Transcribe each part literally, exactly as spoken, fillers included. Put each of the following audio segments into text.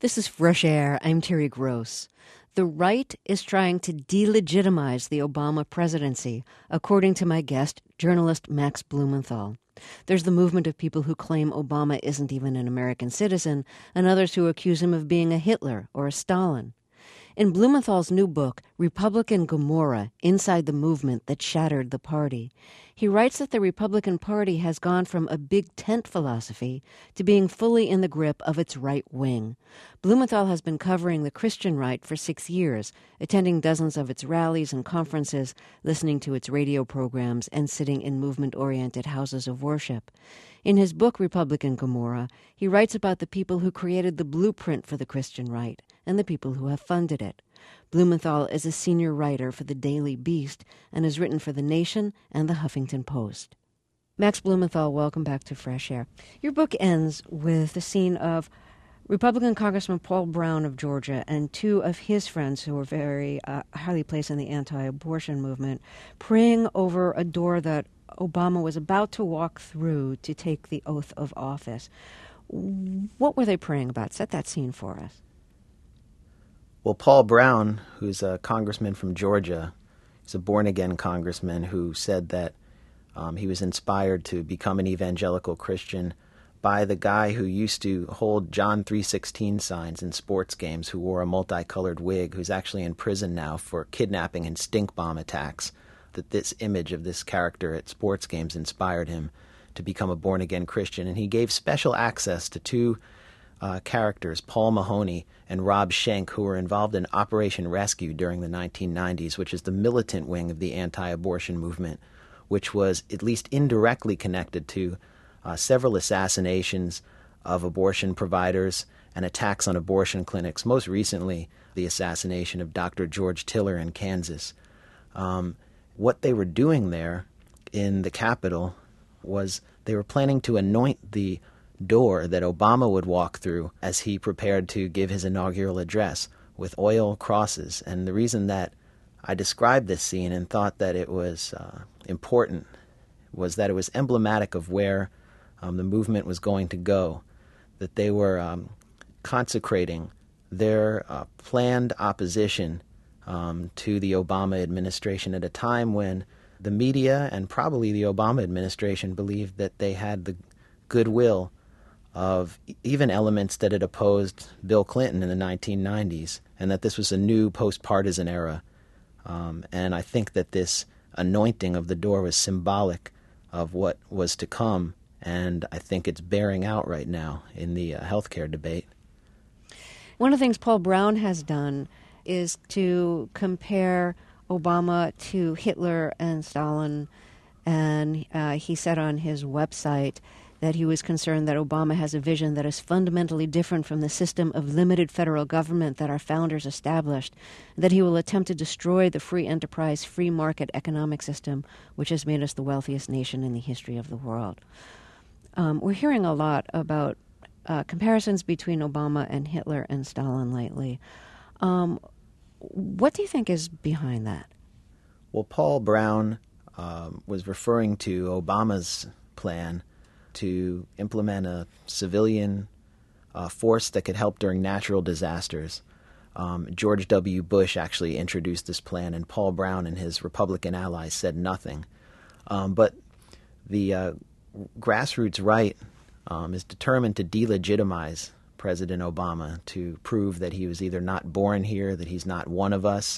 This is Fresh Air. I'm Terry Gross. The right is trying to delegitimize the Obama presidency, according to my guest, journalist Max Blumenthal. There's the movement of people who claim Obama isn't even an American citizen, and others who accuse him of being a Hitler or a Stalin. In Blumenthal's new book, Republican Gomorrah, Inside the Movement That Shattered the Party, he writes that the Republican Party has gone from a big tent philosophy to being fully in the grip of its right wing. Blumenthal has been covering the Christian right for six years, attending dozens of its rallies and conferences, listening to its radio programs, and sitting in movement-oriented houses of worship. In his book, Republican Gomorrah, he writes about the people who created the blueprint for the Christian right and the people who have funded it. Blumenthal is a senior writer for the Daily Beast and has written for The Nation and the Huffington Post. Max Blumenthal, welcome back to Fresh Air. Your book ends with the scene of Republican Congressman Paul Brown of Georgia and two of his friends who were very uh, highly placed in the anti-abortion movement praying over a door that Obama was about to walk through to take the oath of office. What were they praying about? Set that scene for us. Well, Paul Brown, who's a congressman from Georgia, he's a born-again congressman who said that um, he was inspired to become an evangelical Christian by the guy who used to hold John three sixteen signs in sports games, who wore a multicolored wig, who's actually in prison now for kidnapping and stink bomb attacks. That this image of this character at sports games inspired him to become a born-again Christian. And he gave special access to two uh, characters, Paul Mahoney and Rob Schenck, who were involved in Operation Rescue during the nineteen nineties, which is the militant wing of the anti-abortion movement, which was at least indirectly connected to uh, several assassinations of abortion providers and attacks on abortion clinics, most recently the assassination of Doctor George Tiller in Kansas. Um, what they were doing there in the Capitol was they were planning to anoint the door that Obama would walk through as he prepared to give his inaugural address with oil crosses. And the reason that I described this scene and thought that it was uh, important was that it was emblematic of where um, the movement was going to go, that they were um, consecrating their uh, planned opposition um, to the Obama administration at a time when the media and probably the Obama administration believed that they had the goodwill of even elements that had opposed Bill Clinton in the nineteen nineties, and that this was a new post-partisan era. Um, and I think that this anointing of the door was symbolic of what was to come, and I think it's bearing out right now in the uh, healthcare debate. One of the things Paul Brown has done is to compare Obama to Hitler and Stalin, and uh, he said on his website that he was concerned that Obama has a vision that is fundamentally different from the system of limited federal government that our founders established, that he will attempt to destroy the free enterprise, free market economic system, which has made us the wealthiest nation in the history of the world. Um, we're hearing a lot about uh, comparisons between Obama and Hitler and Stalin lately. Um, what do you think is behind that? Well, Paul Brown um, was referring to Obama's plan to implement a civilian uh, force that could help during natural disasters. Um, George W. Bush actually introduced this plan, and Paul Brown and his Republican allies said nothing. Um, but the uh, grassroots right um, is determined to delegitimize President Obama, to prove that he was either not born here, that he's not one of us,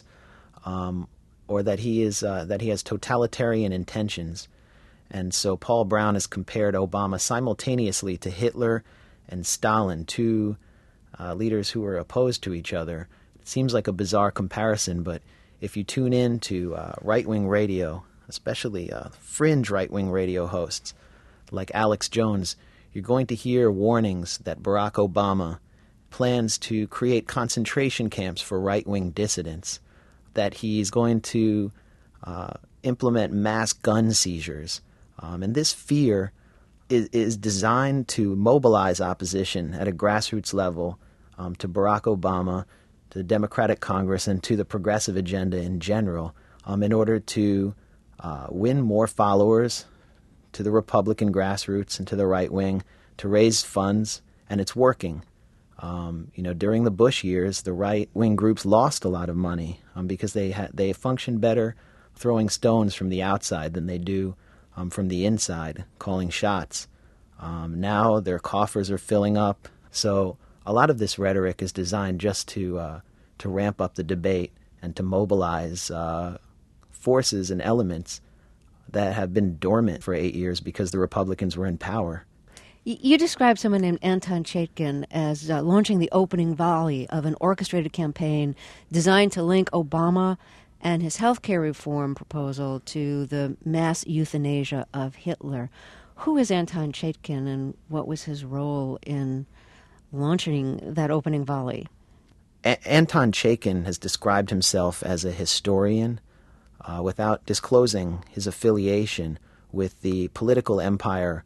um, or that he is uh, that he has totalitarian intentions. And so Paul Brown has compared Obama simultaneously to Hitler and Stalin, two uh, leaders who were opposed to each other. It seems like a bizarre comparison, but if you tune in to uh, right-wing radio, especially uh, fringe right-wing radio hosts like Alex Jones, you're going to hear warnings that Barack Obama plans to create concentration camps for right-wing dissidents, that he's going to uh, implement mass gun seizures. Um, and this fear is, is designed to mobilize opposition at a grassroots level um, to Barack Obama, to the Democratic Congress, and to the progressive agenda in general um, in order to uh, win more followers to the Republican grassroots and to the right wing, to raise funds, and it's working. Um, you know, during the Bush years, the right-wing groups lost a lot of money um, because they had they functioned better throwing stones from the outside than they do um, from the inside, calling shots. Um, now their coffers are filling up. So a lot of this rhetoric is designed just to uh, to ramp up the debate and to mobilize uh, forces and elements that have been dormant for eight years because the Republicans were in power. You described someone named Anton Chaikin as uh, launching the opening volley of an orchestrated campaign designed to link Obama and his health care reform proposal to the mass euthanasia of Hitler. Who is Anton Chaikin, and what was his role in launching that opening volley? A- Anton Chaikin has described himself as a historian uh, without disclosing his affiliation with the political empire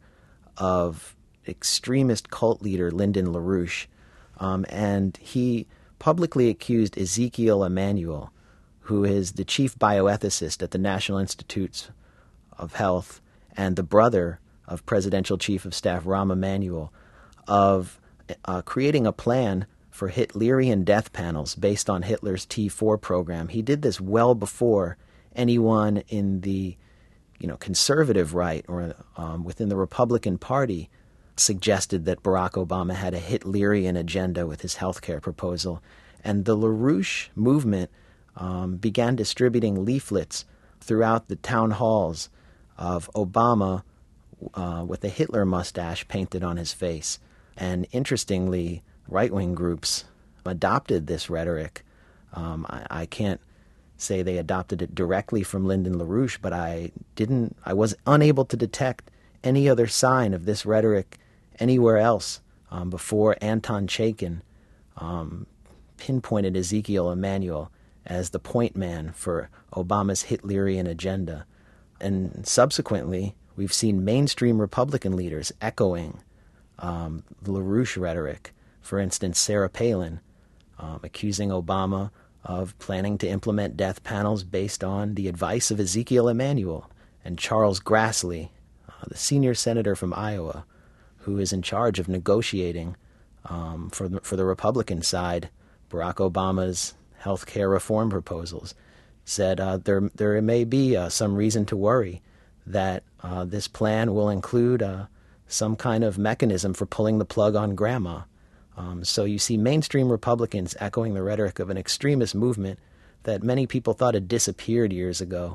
of extremist cult leader Lyndon LaRouche, um, and he publicly accused Ezekiel Emanuel, who is the chief bioethicist at the National Institutes of Health and the brother of Presidential Chief of Staff Rahm Emanuel, of uh, creating a plan for Hitlerian death panels based on Hitler's T four program. He did this well before anyone in the you know, conservative right or um, within the Republican Party suggested that Barack Obama had a Hitlerian agenda with his health care proposal. And the LaRouche movement um, began distributing leaflets throughout the town halls of Obama uh, with a Hitler mustache painted on his face. And interestingly, right-wing groups adopted this rhetoric. Um, I, I can't say they adopted it directly from Lyndon LaRouche, but I didn't, I was unable to detect any other sign of this rhetoric anywhere else um, before Anton Chaikin um, pinpointed Ezekiel Emanuel as the point man for Obama's Hitlerian agenda. And subsequently, we've seen mainstream Republican leaders echoing um, the LaRouche rhetoric. For instance, Sarah Palin um, accusing Obama of planning to implement death panels based on the advice of Ezekiel Emanuel, and Charles Grassley, uh, the senior senator from Iowa, who is in charge of negotiating um, for, the, for the Republican side Barack Obama's health care reform proposals, said uh, there there may be uh, some reason to worry that uh, this plan will include uh, some kind of mechanism for pulling the plug on grandma. Um, so you see mainstream Republicans echoing the rhetoric of an extremist movement that many people thought had disappeared years ago.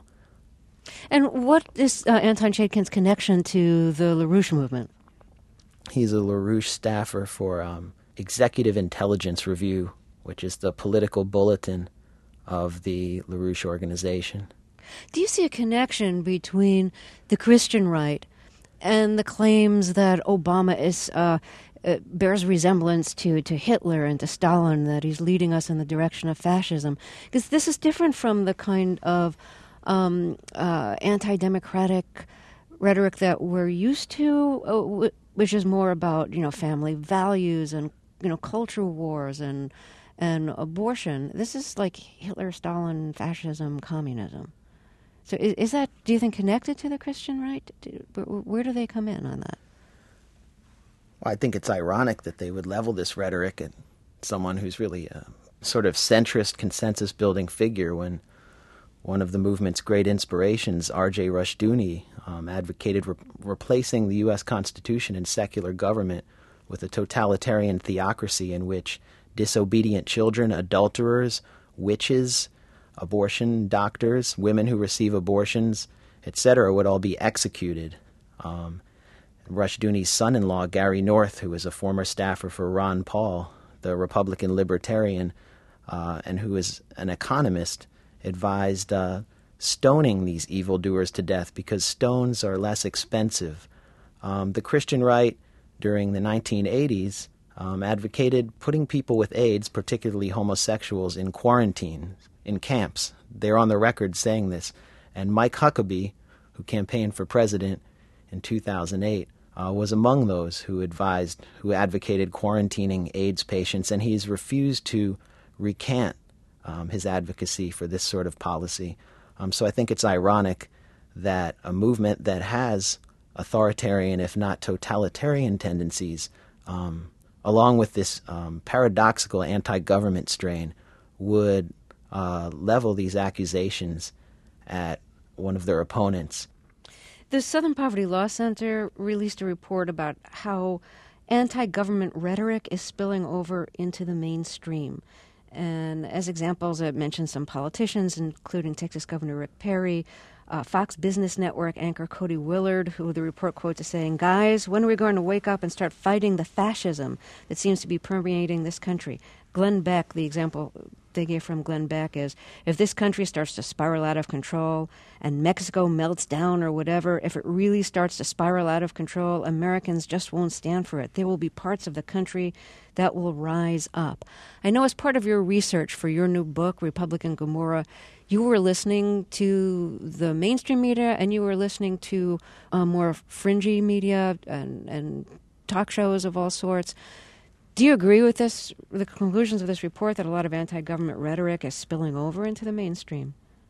And what is uh, Anton Chaikin's connection to the LaRouche movement? He's a LaRouche staffer for um, Executive Intelligence Review, which is the political bulletin of the LaRouche organization. Do you see a connection between the Christian right and the claims that Obama is uh, uh, bears resemblance to, to Hitler and to Stalin, that he's leading us in the direction of fascism? Because this is different from the kind of um, uh, anti-democratic rhetoric that we're used to, uh, w- which is more about, you know, family values and, you know, cultural wars and and abortion. This is like Hitler, Stalin, fascism, communism. So is, is that, do you think, connected to the Christian right? Do, where do they come in on that? Well, I think it's ironic that they would level this rhetoric at someone who's really a sort of centrist, consensus-building figure when one of the movement's great inspirations, R J Rushdoony, um, advocated re- replacing the U S Constitution and secular government with a totalitarian theocracy in which disobedient children, adulterers, witches, abortion doctors, women who receive abortions, et cetera, would all be executed. Um, Rushdoony's son-in-law, Gary North, who was a former staffer for Ron Paul, the Republican libertarian, uh, and who is an economist, advised uh, stoning these evildoers to death because stones are less expensive. Um, the Christian right during the nineteen eighties um, advocated putting people with AIDS, particularly homosexuals, in quarantine, in camps. They're on the record saying this. And Mike Huckabee, who campaigned for president in two thousand eight, uh, was among those who advised, who advocated quarantining AIDS patients, and he's refused to recant um, his advocacy for this sort of policy. Um, so I think it's ironic that a movement that has authoritarian, if not totalitarian tendencies, um, along with this um, paradoxical anti-government strain, would uh, level these accusations at one of their opponents. The Southern Poverty Law Center released a report about how anti-government rhetoric is spilling over into the mainstream. And as examples, it mentioned some politicians, including Texas Governor Rick Perry, uh, Fox Business Network anchor Cody Willard, who the report quotes as saying, "Guys, when are we going to wake up and start fighting the fascism that seems to be permeating this country?" Glenn Beck, the example they gave from Glenn Beck is, if this country starts to spiral out of control and Mexico melts down or whatever, if it really starts to spiral out of control, Americans just won't stand for it. There will be parts of the country that will rise up. I know as part of your research for your new book, Republican Gomorrah, you were listening to the mainstream media and you were listening to uh, more fringy media and, and talk shows of all sorts. Do you agree with this, the conclusions of this report, that a lot of anti-government rhetoric is spilling over into the mainstream?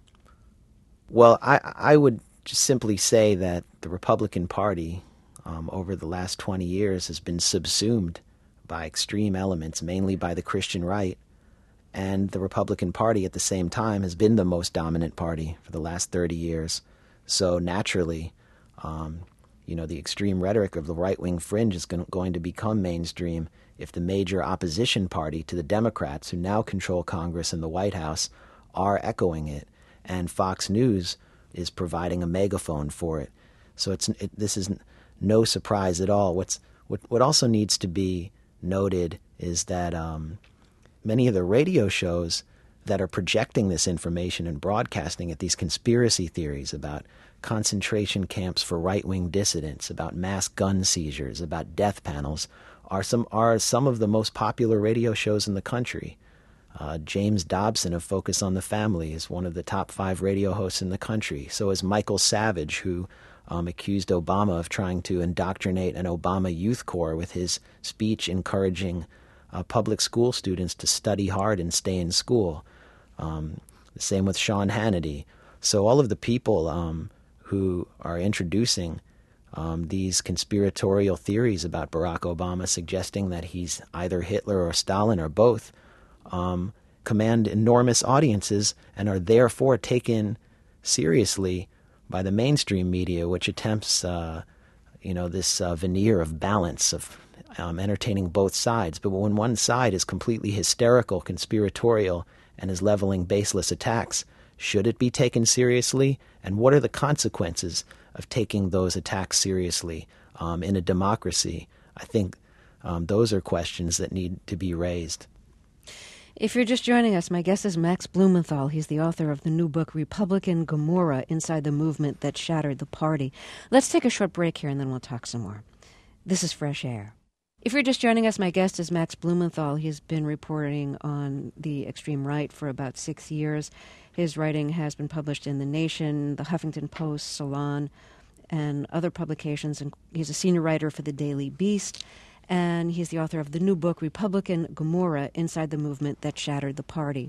Well, I, I would just simply say that the Republican Party um, over the last twenty years has been subsumed by extreme elements, mainly by the Christian right. And the Republican Party at the same time has been the most dominant party for the last thirty years. So naturally, um, you know, the extreme rhetoric of the right-wing fringe is going, going to become mainstream if the major opposition party to the Democrats, who now control Congress and the White House, are echoing it. And Fox News is providing a megaphone for it. So it's it, this is no surprise at all. What's what, what also needs to be noted is that um, many of the radio shows that are projecting this information and broadcasting it, these conspiracy theories about concentration camps for right-wing dissidents, about mass gun seizures, about death panels, are some are some of the most popular radio shows in the country. Uh, James Dobson of Focus on the Family is one of the top five radio hosts in the country. So is Michael Savage, who um, accused Obama of trying to indoctrinate an Obama Youth Corps with his speech encouraging uh, public school students to study hard and stay in school. Um, the same with Sean Hannity. So all of the people um, who are introducing Um, these conspiratorial theories about Barack Obama, suggesting that he's either Hitler or Stalin or both, um, command enormous audiences and are therefore taken seriously by the mainstream media, which attempts, uh, you know, this uh, veneer of balance, of um, entertaining both sides. But when one side is completely hysterical, conspiratorial, and is leveling baseless attacks, should it be taken seriously? And what are the consequences of taking those attacks seriously um, in a democracy? I think um, those are questions that need to be raised. If you're just joining us, my guest is Max Blumenthal. He's the author of the new book, Republican Gomorrah, Inside the Movement That Shattered the Party. Let's take a short break here and then we'll talk some more. This is Fresh Air. If you're just joining us, my guest is Max Blumenthal. He's been reporting on the extreme right for about six years. His writing has been published in The Nation, The Huffington Post, Salon, and other publications. And he's a senior writer for The Daily Beast, and he's the author of the new book, Republican Gomorrah, Inside the Movement That Shattered the Party.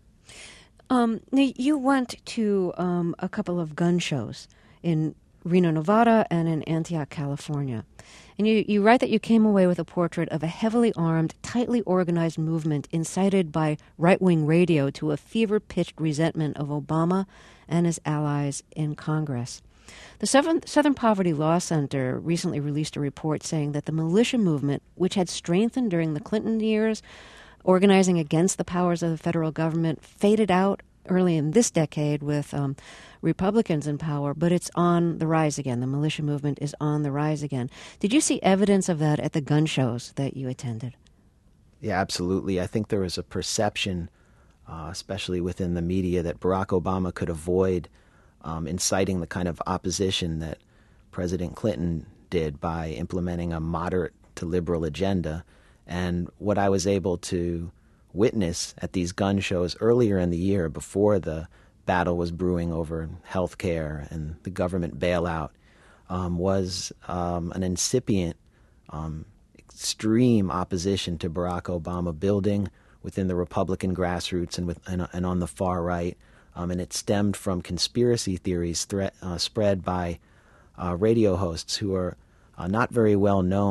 Um, now, you went to um, a couple of gun shows in Reno, Nevada, and in Antioch, California. And you, you write that you came away with a portrait of a heavily armed, tightly organized movement incited by right-wing radio to a fever-pitched resentment of Obama and his allies in Congress. The Southern Poverty Law Center recently released a report saying that the militia movement, which had strengthened during the Clinton years, organizing against the powers of the federal government, faded out early in this decade with um, Republicans in power, but it's on the rise again. The militia movement is on the rise again. Did you see evidence of that at the gun shows that you attended? Yeah, absolutely. I think there was a perception, uh, especially within the media, that Barack Obama could avoid um, inciting the kind of opposition that President Clinton did by implementing a moderate to liberal agenda. And what I was able to witness at these gun shows earlier in the year, before the battle was brewing over health care and the government bailout, um, was um, an incipient, um, extreme opposition to Barack Obama building within the Republican grassroots and, with, and, and on the far right. Um, and it stemmed from conspiracy theories threat, uh, spread by uh, radio hosts who are uh, not very well known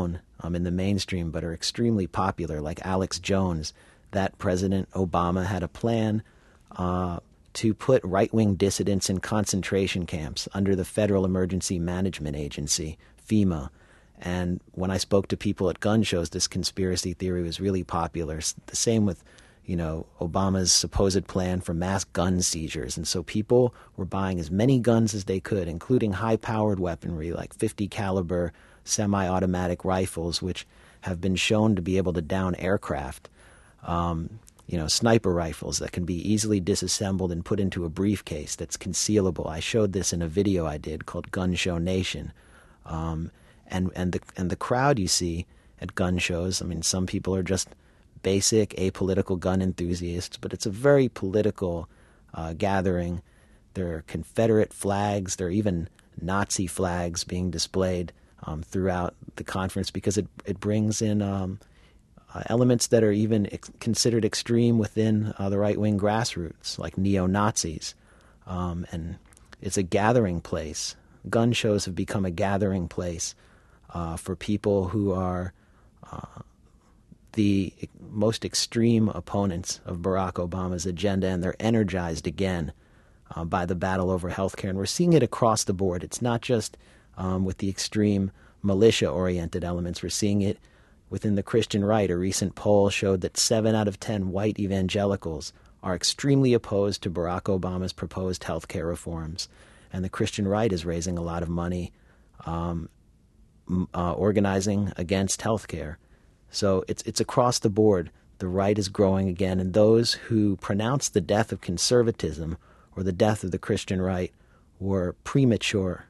um, in the mainstream but are extremely popular, like Alex Jones. That President Obama had a plan uh, to put right-wing dissidents in concentration camps under the Federal Emergency Management Agency, FEMA. And when I spoke to people at gun shows, this conspiracy theory was really popular. The same with, you know, Obama's supposed plan for mass gun seizures. And so people were buying as many guns as they could, including high-powered weaponry like fifty caliber semi-automatic rifles, which have been shown to be able to down aircraft. Um, you know, sniper rifles that can be easily disassembled and put into a briefcase that's concealable. I showed this in a video I did called Gun Show Nation. Um, and, and, the, and the crowd you see at gun shows, I mean, some people are just basic apolitical gun enthusiasts, but it's a very political uh, gathering. There are Confederate flags. There are even Nazi flags being displayed um, throughout the conference because it, it brings in um, Uh, elements that are even ex- considered extreme within uh, the right-wing grassroots, like neo-Nazis. Um, and it's a gathering place. Gun shows have become a gathering place uh, for people who are uh, the most extreme opponents of Barack Obama's agenda, and they're energized again uh, by the battle over healthcare. And we're seeing it across the board. It's not just um, with the extreme militia-oriented elements. We're seeing it within the Christian right. A recent poll showed that seven out of ten white evangelicals are extremely opposed to Barack Obama's proposed health care reforms. And the Christian right is raising a lot of money um, uh, organizing against health care. So it's, it's across the board. The right is growing again. And those who pronounce the death of conservatism or the death of the Christian right were premature.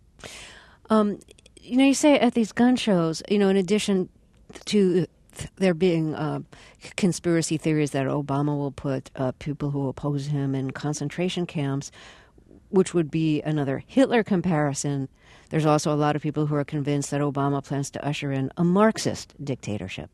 Um, you know, you say at these gun shows, you know, in addition to there being uh, conspiracy theories that Obama will put uh, people who oppose him in concentration camps, which would be another Hitler comparison. There's also a lot of people who are convinced that Obama plans to usher in a Marxist dictatorship.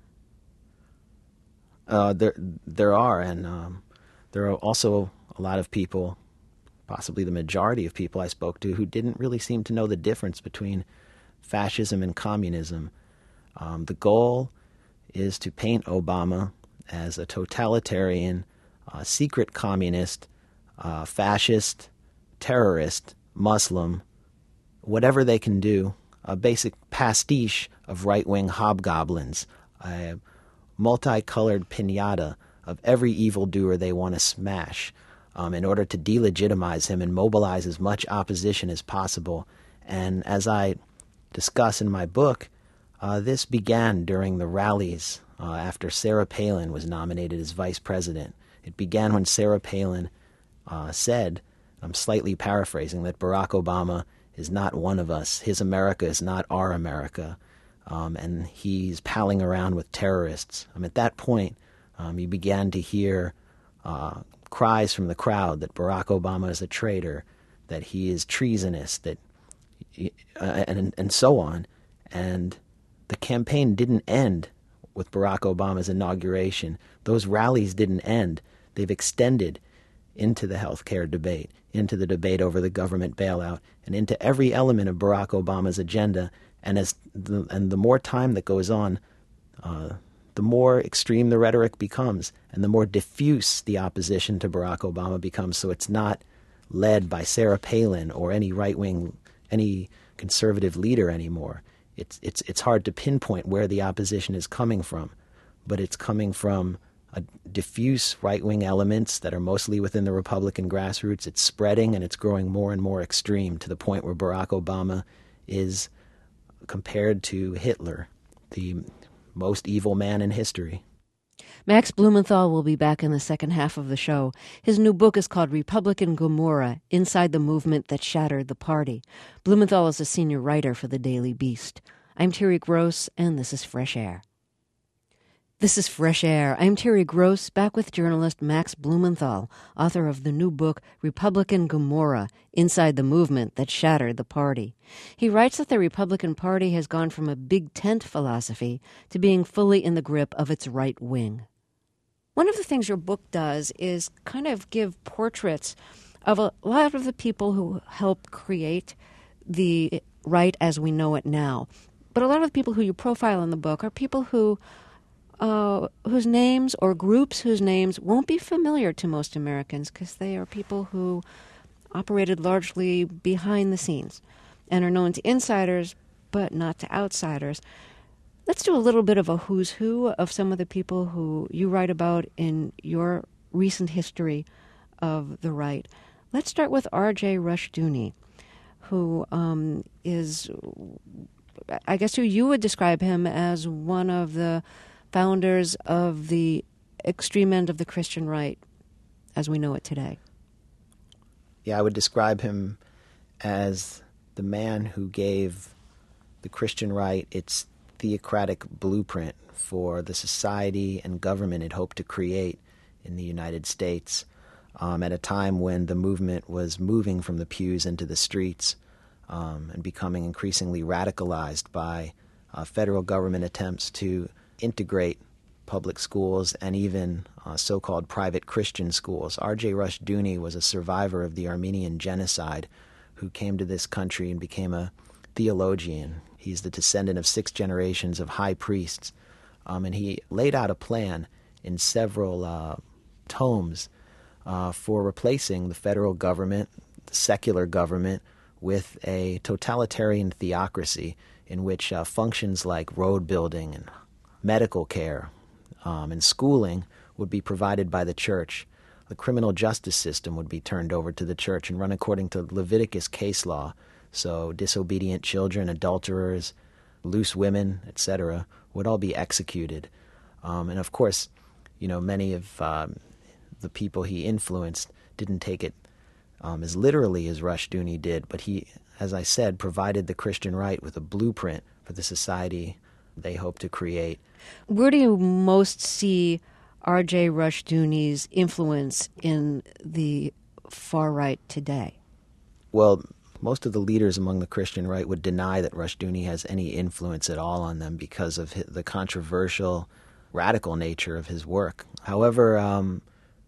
Uh, there, there are, and um, there are also a lot of people, possibly the majority of people I spoke to, who didn't really seem to know the difference between fascism and communism. Um, the goal is to paint Obama as a totalitarian, uh, secret communist, uh, fascist, terrorist, Muslim, whatever they can do, a basic pastiche of right-wing hobgoblins, a multicolored piñata of every evildoer they want to smash um, in order to delegitimize him and mobilize as much opposition as possible. And as I discuss in my book, Uh, this began during the rallies uh, after Sarah Palin was nominated as vice president. It began when Sarah Palin uh, said, I'm slightly paraphrasing, that Barack Obama is not one of us. His America is not our America. Um, and he's palling around with terrorists. Um, at that point, um, you began to hear uh, cries from the crowd that Barack Obama is a traitor, that he is treasonous, that uh, and, and so on. And the campaign didn't end with Barack Obama's inauguration. Those rallies didn't end. They've extended into the health care debate, into the debate over the government bailout, and into every element of Barack Obama's agenda. And as the, and the more time that goes on, uh, the more extreme the rhetoric becomes, and the more diffuse the opposition to Barack Obama becomes. So it's not led by Sarah Palin or any right-wing, any conservative leader anymore. It's it's it's hard to pinpoint where the opposition is coming from, but it's coming from a diffuse right-wing elements that are mostly within the Republican grassroots. It's spreading, and it's growing more and more extreme to the point where Barack Obama is compared to Hitler, the most evil man in history. Max Blumenthal will be back in the second half of the show. His new book is called Republican Gomorrah, Inside the Movement That Shattered the Party. Blumenthal is a senior writer for the Daily Beast. I'm Terry Gross, and this is Fresh Air. This is Fresh Air. I'm Terry Gross, back with journalist Max Blumenthal, author of the new book Republican Gomorrah, Inside the Movement That Shattered the Party. He writes that the Republican Party has gone from a big tent philosophy to being fully in the grip of its right wing. One of the things your book does is kind of give portraits of a lot of the people who helped create the right as we know it now. But a lot of the people who you profile in the book are people who uh, whose names or groups whose names won't be familiar to most Americans because they are people who operated largely behind the scenes and are known to insiders but not to outsiders. Let's do a little bit of a who's who of some of the people who you write about in your recent history of the right. Let's start with R J Rushdoony, who um, is, I guess who you would describe him as one of the founders of the extreme end of the Christian right as we know it today. Yeah, I would describe him as the man who gave the Christian right its theocratic blueprint for the society and government it hoped to create in the United States um, at a time when the movement was moving from the pews into the streets um, and becoming increasingly radicalized by uh, federal government attempts to integrate public schools and even uh, so-called private Christian schools. R J Rushdoony was a survivor of the Armenian genocide who came to this country and became a theologian. He's the descendant of six generations of high priests, um, and he laid out a plan in several uh, tomes uh, for replacing the federal government, the secular government, with a totalitarian theocracy in which uh, functions like road building and medical care um, and schooling would be provided by the church. The criminal justice system would be turned over to the church and run according to Leviticus case law. So disobedient children, adulterers, loose women, et cetera, would all be executed. Um, and of course, you know, many of um, the people he influenced didn't take it um, as literally as Rushdoony did, but he, as I said, provided the Christian right with a blueprint for the society they hope to create. Where do you most see R J Rushdoony's influence in the far right today? Well, most of the leaders among the Christian right would deny that Rushdoony has any influence at all on them because of his, the controversial, radical nature of his work. However, um,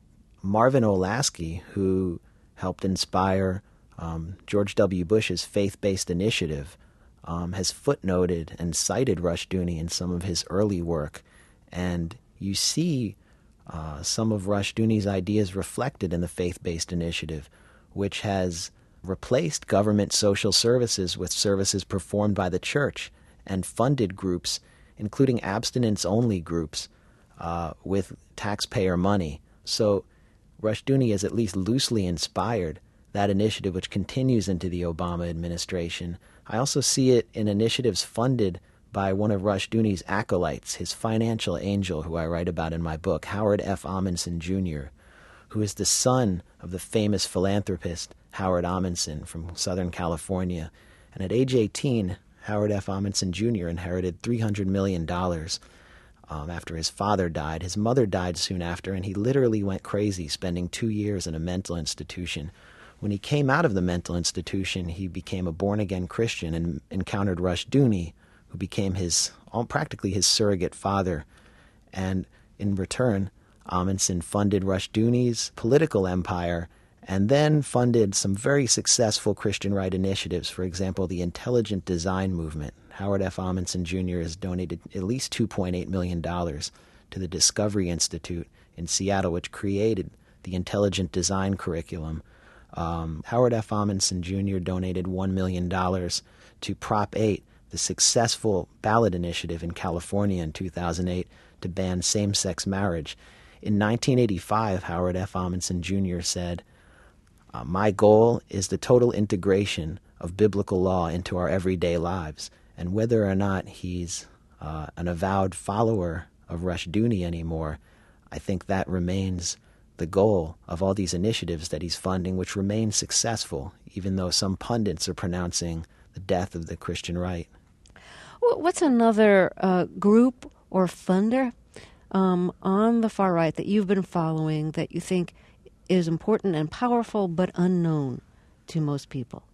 Marvin Olasky, who helped inspire um, George W. Bush's faith-based initiative, um, has footnoted and cited Rushdoony in some of his early work. And you see uh, some of Rushdoony's ideas reflected in the faith-based initiative, which has replaced government social services with services performed by the church and funded groups, including abstinence-only groups, uh, with taxpayer money. So Rushdoony has at least loosely inspired that initiative, which continues into the Obama administration. I also see it in initiatives funded by one of Rushdoony's acolytes, his financial angel, who I write about in my book, Howard F. Amundsen Junior, who is the son of the famous philanthropist Howard Amundsen from Southern California. And at age eighteen, Howard F. Amundsen Junior inherited three hundred million dollars um, after his father died. His mother died soon after, and he literally went crazy, spending two years in a mental institution. When he came out of the mental institution, he became a born-again Christian and encountered Rushdoony, who became his practically his surrogate father. And in return, Amundsen funded Rushdoony's political empire and then funded some very successful Christian right initiatives. For example, the intelligent design movement. Howard F. Amundsen Junior has donated at least two point eight million dollars to the Discovery Institute in Seattle, which created the intelligent design curriculum. Um, Howard F. Amundsen Junior donated one million dollars to Prop eight, the successful ballot initiative in California in two thousand eight to ban same-sex marriage. In nineteen eighty-five, Howard F. Amundsen Junior said, uh, "My goal is the total integration of biblical law into our everyday lives." And whether or not he's uh, an avowed follower of Rushdoony anymore, I think that remains the goal of all these initiatives that he's funding, which remain successful, even though some pundits are pronouncing the death of the Christian right. What's another uh, group or funder um, on the far right that you've been following that you think is important and powerful but unknown to most people?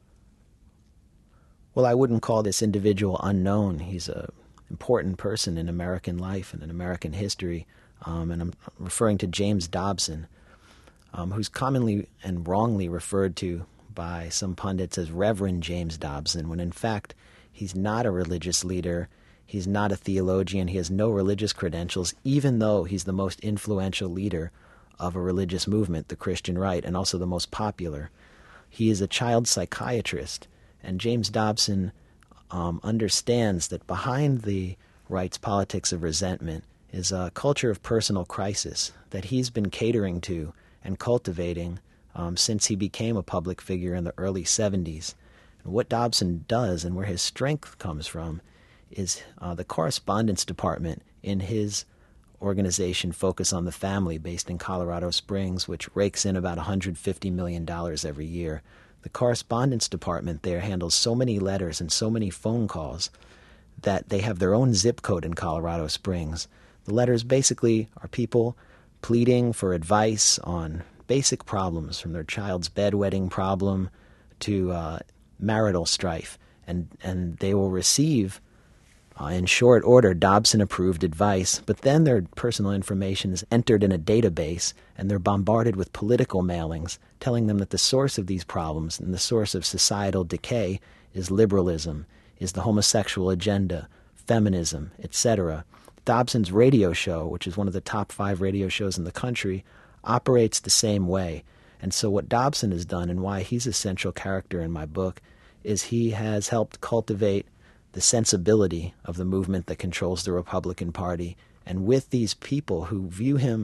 Well, I wouldn't call this individual unknown. He's an important person in American life and in American history. Um, and I'm referring to James Dobson, um, who's commonly and wrongly referred to by some pundits as Reverend James Dobson, when in fact He's not a religious leader. He's not a theologian. He has no religious credentials, even though he's the most influential leader of a religious movement, the Christian right, and also the most popular. He is a child psychiatrist, and James Dobson um, understands that behind the right's politics of resentment is a culture of personal crisis that he's been catering to and cultivating um, since he became a public figure in the early seventies. And what Dobson does and where his strength comes from is uh, the correspondence department in his organization Focus on the Family, based in Colorado Springs, which rakes in about one hundred fifty million dollars every year. The correspondence department there handles so many letters and so many phone calls that they have their own zip code in Colorado Springs. The letters basically are people pleading for advice on basic problems, from their child's bedwetting problem to uh, marital strife, and, and they will receive Uh, in short order, Dobson-approved advice, but then their personal information is entered in a database, and they're bombarded with political mailings telling them that the source of these problems and the source of societal decay is liberalism, is the homosexual agenda, feminism, et cetera. Dobson's radio show, which is one of the top five radio shows in the country, operates the same way. And so what Dobson has done, and why he's a central character in my book, is he has helped cultivate the sensibility of the movement that controls the Republican Party, and with these people who view him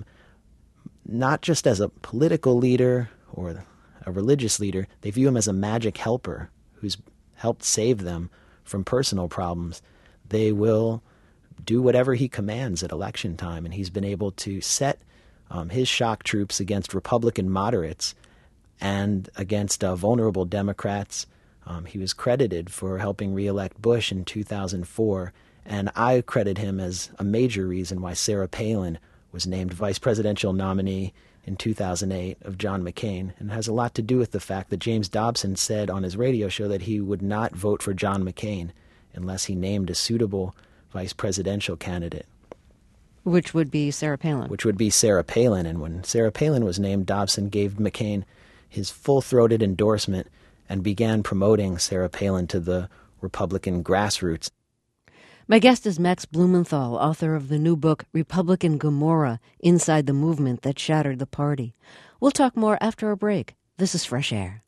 not just as a political leader or a religious leader, they view him as a magic helper who's helped save them from personal problems. They will do whatever he commands at election time, and he's been able to set um, his shock troops against Republican moderates and against uh, vulnerable Democrats. Um, he was credited for helping reelect Bush in two thousand four, and I credit him as a major reason why Sarah Palin was named vice presidential nominee in two thousand eight of John McCain. And it has a lot to do with the fact that James Dobson said on his radio show that he would not vote for John McCain unless he named a suitable vice presidential candidate. Which would be Sarah Palin. Which would be Sarah Palin. And when Sarah Palin was named, Dobson gave McCain his full-throated endorsement and began promoting Sarah Palin to the Republican grassroots. My guest is Max Blumenthal, author of the new book, Republican Gomorrah, Inside the Movement That Shattered the Party. We'll talk more after a break. This is Fresh Air.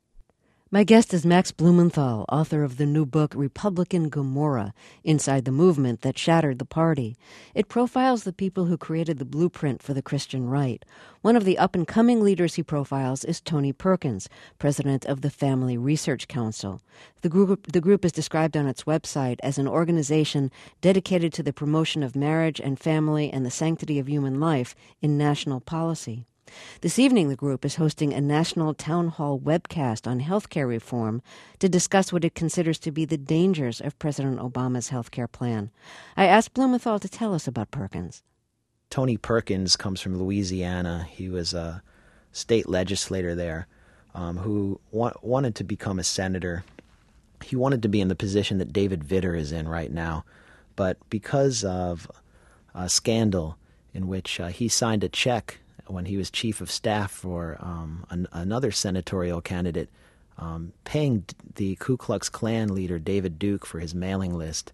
My guest is Max Blumenthal, author of the new book, Republican Gomorrah, Inside the Movement That Shattered the Party. It profiles the people who created the blueprint for the Christian right. One of the up-and-coming leaders he profiles is Tony Perkins, president of the Family Research Council. The group, the group is described on its website as an organization dedicated to the promotion of marriage and family and the sanctity of human life in national policy. This evening, the group is hosting a national town hall webcast on healthcare reform to discuss what it considers to be the dangers of President Obama's healthcare plan. I asked Blumenthal to tell us about Perkins. Tony Perkins comes from Louisiana. He was a state legislator there um, who wa- wanted to become a senator. He wanted to be in the position that David Vitter is in right now, but because of a scandal in which uh, he signed a check when he was chief of staff for um, an, another senatorial candidate, um, paying the Ku Klux Klan leader David Duke for his mailing list,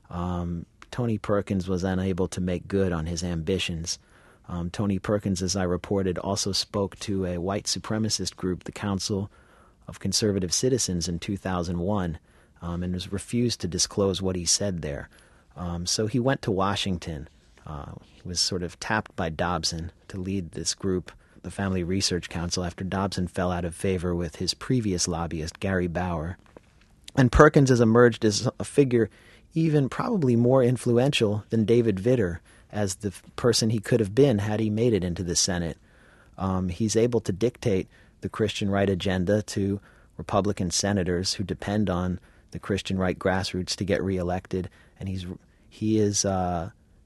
um, Tony Perkins was unable to make good on his ambitions. Um, Tony Perkins, as I reported, also spoke to a white supremacist group, the Council of Conservative Citizens, in two thousand one, um, and was refused to disclose what he said there. Um, so he went to Washington. Uh, he was sort of tapped by Dobson to lead this group, the Family Research Council, after Dobson fell out of favor with his previous lobbyist, Gary Bauer. And Perkins has emerged as a figure even probably more influential than David Vitter as the f- person he could have been had he made it into the Senate. Um, he's able to dictate the Christian right agenda to Republican senators who depend on the Christian right grassroots to get reelected, and he's he is uh,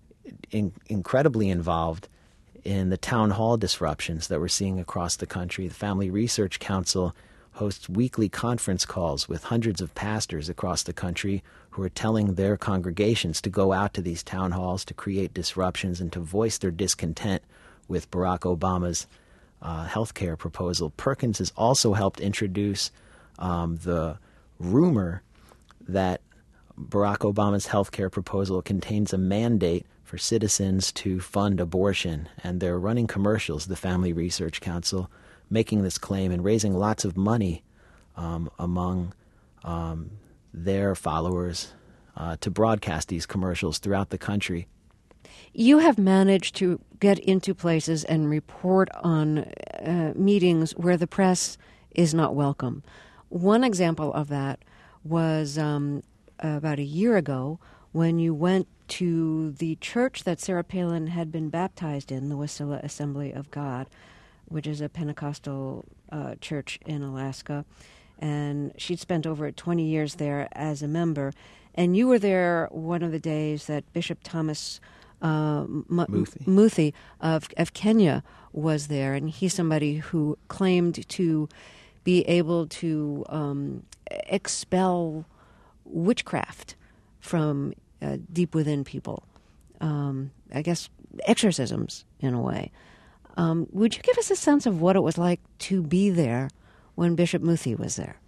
in, incredibly involved in the town hall disruptions that we're seeing across the country. The Family Research Council hosts weekly conference calls with hundreds of pastors across the country who are telling their congregations to go out to these town halls to create disruptions and to voice their discontent with Barack Obama's uh, health care proposal. Perkins has also helped introduce um, the rumor that Barack Obama's health care proposal contains a mandate for citizens to fund abortion, and they're running commercials, the Family Research Council, making this claim and raising lots of money um, among um, their followers uh, to broadcast these commercials throughout the country. You have managed to get into places and report on uh, meetings where the press is not welcome. One example of that was um, about a year ago when you went to the church that Sarah Palin had been baptized in, the Wasilla Assembly of God, which is a Pentecostal uh, church in Alaska. And she'd spent over twenty years there as a member. And you were there one of the days that Bishop Thomas uh, M- Muthi, Muthi of, of Kenya was there. And he's somebody who claimed to be able to um, expel witchcraft from uh, deep within people. Um, I guess exorcisms, in a way. Um, would you give us a sense of what it was like to be there when Bishop Muthi was there?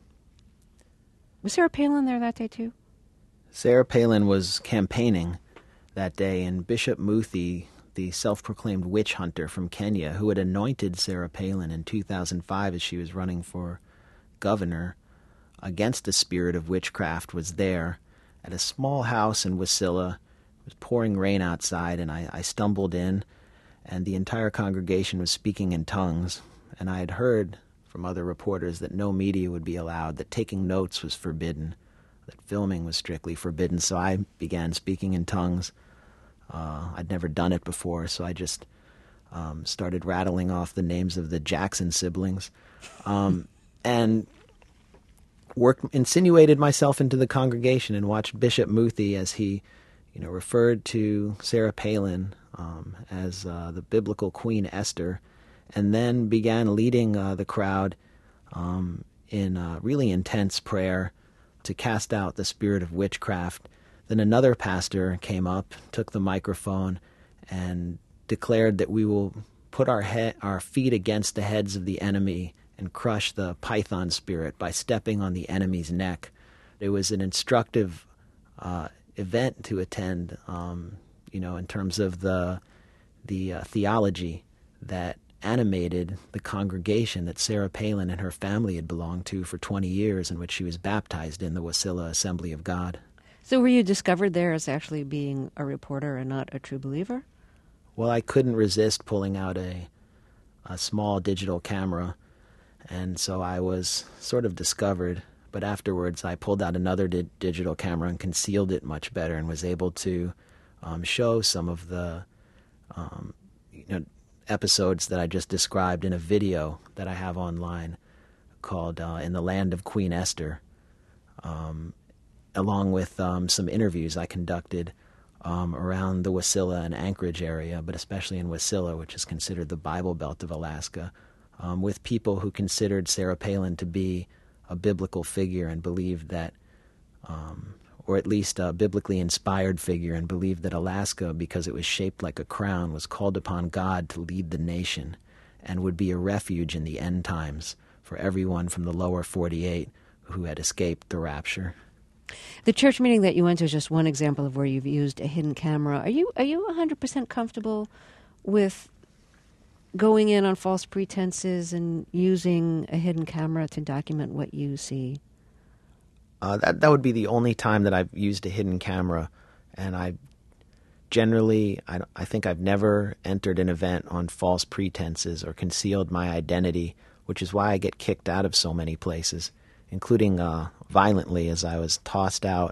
Was Sarah Palin there that day, too? Sarah Palin was campaigning that day, and Bishop Muthi, the self-proclaimed witch hunter from Kenya, who had anointed Sarah Palin in two thousand five as she was running for governor against the spirit of witchcraft, was there at a small house in Wasilla. It was pouring rain outside, and I, I stumbled in, and the entire congregation was speaking in tongues, and I had heard from other reporters that no media would be allowed, that taking notes was forbidden, that filming was strictly forbidden, so I began speaking in tongues. Uh, I'd never done it before, so I just um, started rattling off the names of the Jackson siblings, um, and worked, insinuated myself into the congregation and watched Bishop Muthi as he, you know, referred to Sarah Palin um, as uh, the biblical Queen Esther, and then began leading uh, the crowd um, in uh, really intense prayer to cast out the spirit of witchcraft. Then another pastor came up, took the microphone, and declared that we will put our he- our feet against the heads of the enemy and crush the python spirit by stepping on the enemy's neck. It was an instructive uh, event to attend, um, you know, in terms of the the uh, theology that animated the congregation that Sarah Palin and her family had belonged to for twenty years, in which she was baptized in the Wasilla Assembly of God. So were you discovered there as actually being a reporter and not a true believer? Well, I couldn't resist pulling out a, a small digital camera, and so I was sort of discovered. But afterwards, I pulled out another di- digital camera and concealed it much better, and was able to um, show some of the um, you know, episodes that I just described in a video that I have online called uh, In the Land of Queen Esther, um, along with um, some interviews I conducted um, around the Wasilla and Anchorage area, but especially in Wasilla, which is considered the Bible Belt of Alaska, um, with people who considered Sarah Palin to be a biblical figure and believed that, um, or at least a biblically inspired figure, and believed that Alaska, because it was shaped like a crown, was called upon God to lead the nation and would be a refuge in the end times for everyone from the lower forty-eight who had escaped the rapture. The church meeting that you went to is just one example of where you've used a hidden camera. Are you are you one hundred percent comfortable with going in on false pretenses and using a hidden camera to document what you see? Uh, that that would be the only time that I've used a hidden camera, and I generally, I, I think I've never entered an event on false pretenses or concealed my identity, which is why I get kicked out of so many places, including uh, violently as I was tossed out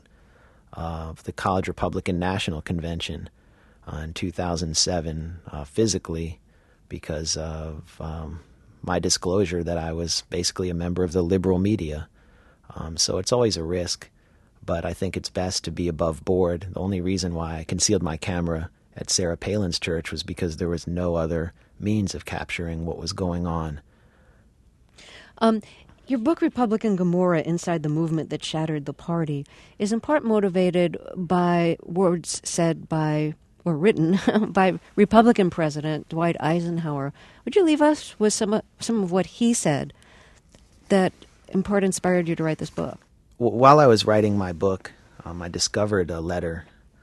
of the College Republican National Convention uh, in two thousand seven uh, physically because of um, my disclosure that I was basically a member of the liberal media. Um, so it's always a risk, but I think it's best to be above board. The only reason why I concealed my camera at Sarah Palin's church was because there was no other means of capturing what was going on. Um, your book, Republican Gomorrah, Inside the Movement That Shattered the Party, is in part motivated by words said by, or written by Republican President Dwight Eisenhower. Would you leave us with some, some of what he said that in part inspired you to write this book? While I was writing my book, um, I discovered a letter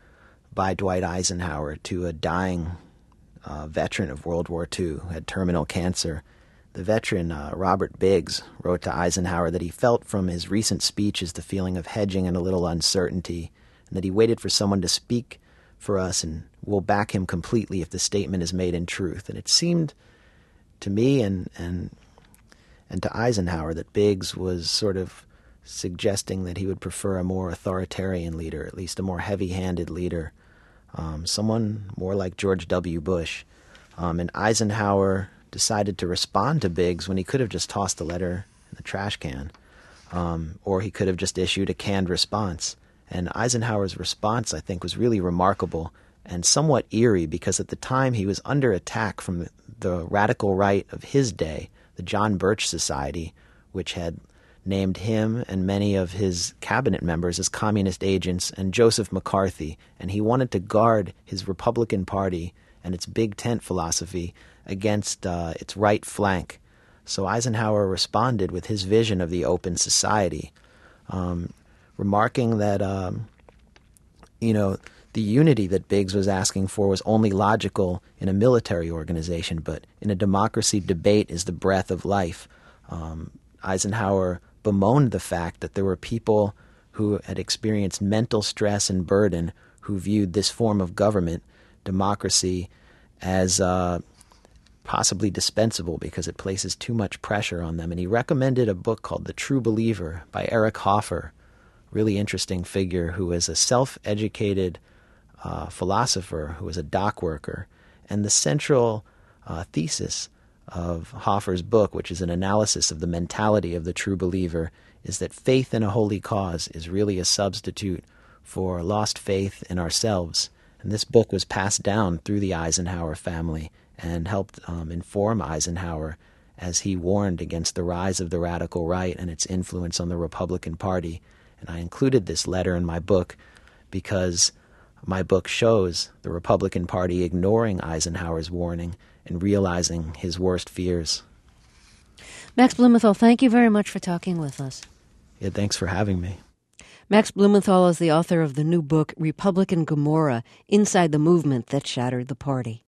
by Dwight Eisenhower to a dying uh, veteran of World War Two who had terminal cancer. The veteran, uh, Robert Biggs, wrote to Eisenhower that he felt from his recent speeches the feeling of hedging and a little uncertainty, and that he waited for someone to speak for us and will back him completely if the statement is made in truth. And it seemed to me and and and to Eisenhower that Biggs was sort of suggesting that he would prefer a more authoritarian leader, at least a more heavy-handed leader, um, someone more like George W. Bush. Um, and Eisenhower decided to respond to Biggs when he could have just tossed the letter in the trash can, um, or he could have just issued a canned response. And Eisenhower's response, I think, was really remarkable and somewhat eerie because at the time he was under attack from the, the radical right of his day, the John Birch Society, which had named him and many of his cabinet members as communist agents, and Joseph McCarthy, and he wanted to guard his Republican Party and its big tent philosophy against uh, its right flank. So Eisenhower responded with his vision of the open society, um, remarking that, um, you know, the unity that Biggs was asking for was only logical in a military organization, but in a democracy, debate is the breath of life. Um, Eisenhower bemoaned the fact that there were people who had experienced mental stress and burden who viewed this form of government, democracy, as uh, possibly dispensable because it places too much pressure on them. And he recommended a book called The True Believer by Eric Hoffer, really interesting figure who is a self-educated uh, philosopher who was a dock worker. And the central uh, thesis of Hoffer's book, which is an analysis of the mentality of the true believer, is that faith in a holy cause is really a substitute for lost faith in ourselves. And this book was passed down through the Eisenhower family and helped um, inform Eisenhower as he warned against the rise of the radical right and its influence on the Republican Party. And I included this letter in my book because my book shows the Republican Party ignoring Eisenhower's warning and realizing his worst fears. Max Blumenthal, thank you very much for talking with us. Yeah, thanks for having me. Max Blumenthal is the author of the new book, Republican Gomorrah, Inside the Movement That Shattered the Party.